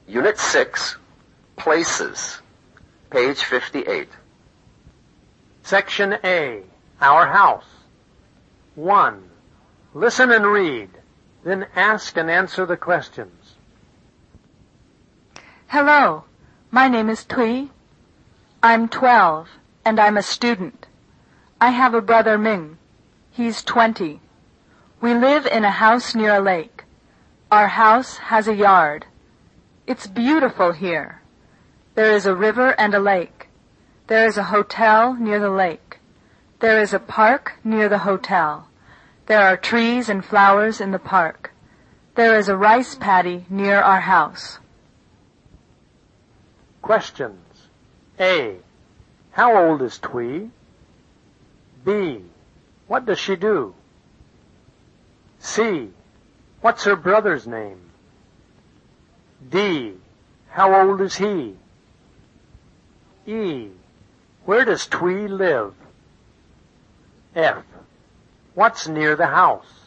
Unit 6, Places, page 58. Section A, Our House. 1. Listen and read, then ask and answer the questions. Hello, my name is Thuy. I'm 12, and I'm a student. I have a brother Ming. He's 20. We live in a house near a lake. Our house has a yard. It's beautiful here. There is a river and a lake. There is a hotel near the lake. There is a park near the hotel. There are trees and flowers in the park. There is a rice paddy near our house. Questions. A. How old is Thuy? B. What does she do? C. What's her brother's name? D. How old is he? E. Where does Thuy live? F. What's near the house?